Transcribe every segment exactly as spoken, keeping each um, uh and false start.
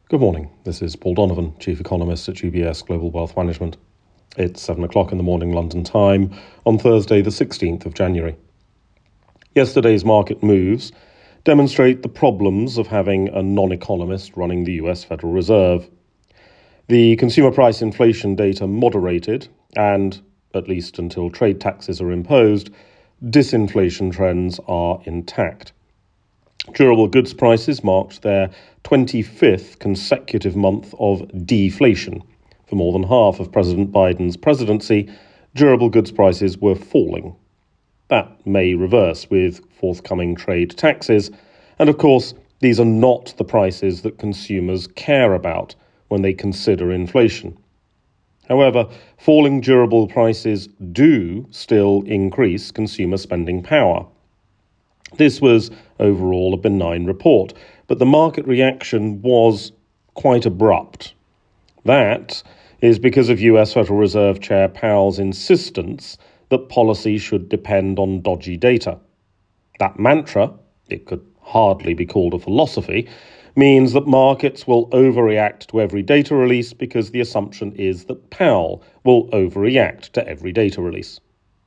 Good morning. This is Paul Donovan, Chief Economist at U B S Global Wealth Management. It's seven o'clock in the morning London time on Thursday the sixteenth of January. Yesterday's market moves demonstrate the problems of having a non-economist running the U S Federal Reserve. The consumer price inflation data moderated and, at least until trade taxes are imposed, disinflation trends are intact. Durable goods prices marked their twenty-fifth consecutive month of deflation. For more than half of President Biden's presidency, durable goods prices were falling. That may reverse with forthcoming trade taxes, and of course, these are not the prices that consumers care about when they consider inflation. However, falling durable prices do still increase consumer spending power. This was overall a benign report, but the market reaction was quite abrupt. That is because of U S Federal Reserve Chair Powell's insistence that policy should depend on dodgy data. That mantra, it could hardly be called a philosophy, means that markets will overreact to every data release because the assumption is that Powell will overreact to every data release.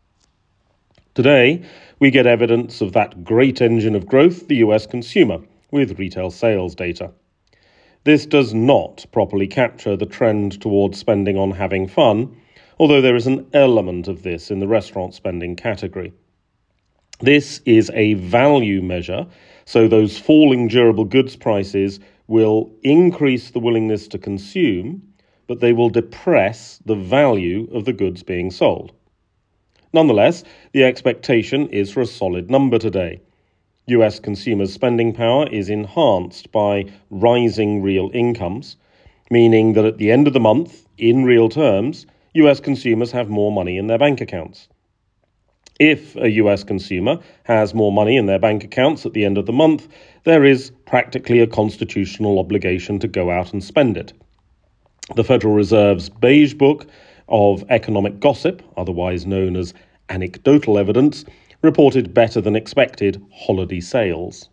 Today, we get evidence of that great engine of growth, the U S consumer, with retail sales data. This does not properly capture the trend towards spending on having fun, although there is an element of this in the restaurant spending category. This is a value measure, so those falling durable goods prices will increase the willingness to consume, but they will depress the value of the goods being sold. Nonetheless, the expectation is for a solid number today. U S consumers' spending power is enhanced by rising real incomes, meaning that at the end of the month, in real terms, U S consumers have more money in their bank accounts. If a U S consumer has more money in their bank accounts at the end of the month, there is practically a constitutional obligation to go out and spend it. The Federal Reserve's Beige Book of Economic Gossip, otherwise known as anecdotal evidence, reported better than expected holiday sales.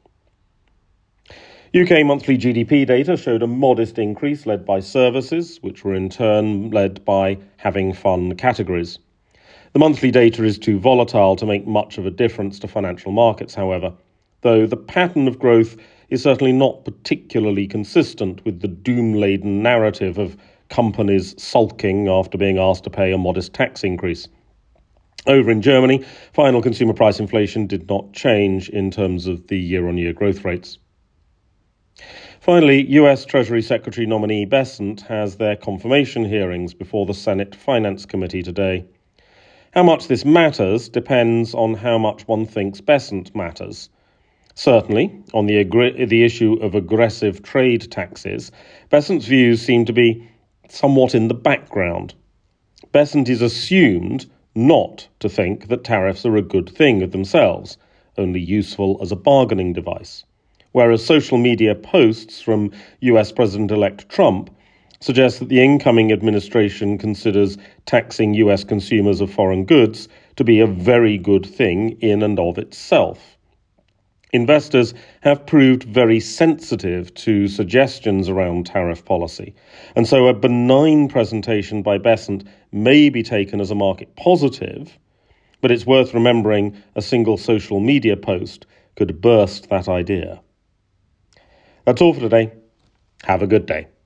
U K monthly G D P data showed a modest increase led by services, which were in turn led by having fun categories. The monthly data is too volatile to make much of a difference to financial markets, however, though the pattern of growth is certainly not particularly consistent with the doom-laden narrative of companies sulking after being asked to pay a modest tax increase. Over in Germany, final consumer price inflation did not change in terms of the year-on-year growth rates. Finally, U S Treasury Secretary nominee Bessent has their confirmation hearings before the Senate Finance Committee today. How much this matters depends on how much one thinks Bessent matters. Certainly, on the, agri- the issue of aggressive trade taxes, Bessent's views seem to be somewhat in the background. Bessent is assumed not to think that tariffs are a good thing of themselves, only useful as a bargaining device, whereas social media posts from U S President-elect Trump suggest that the incoming administration considers taxing U S consumers of foreign goods to be a very good thing in and of itself. Investors have proved very sensitive to suggestions around tariff policy, and so a benign presentation by Bessent may be taken as a market positive, but it's worth remembering a single social media post could burst that idea. That's all for today. Have a good day.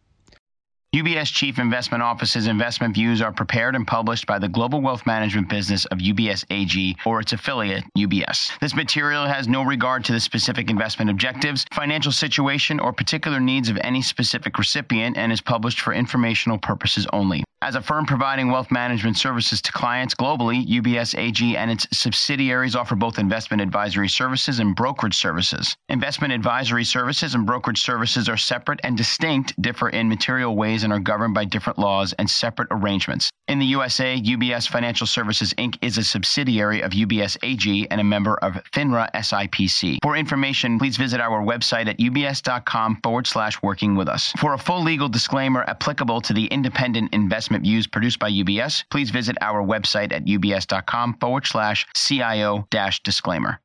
U B S Chief Investment Office's investment views are prepared and published by the global wealth management business of U B S A G or its affiliate, U B S. This material has no regard to the specific investment objectives, financial situation, or particular needs of any specific recipient and is published for informational purposes only. As a firm providing wealth management services to clients globally, U B S A G and its subsidiaries offer both investment advisory services and brokerage services. Investment advisory services and brokerage services are separate and distinct, differ in material ways, and are governed by different laws and separate arrangements. In the U S A, U B S Financial Services Incorporated is a subsidiary of U B S A G and a member of FINRA S I P C. For information, please visit our website at ubs.com forward slash working with us. For a full legal disclaimer applicable to the independent investment views produced by U B S, please visit our website at ubs.com forward slash CIO dash disclaimer.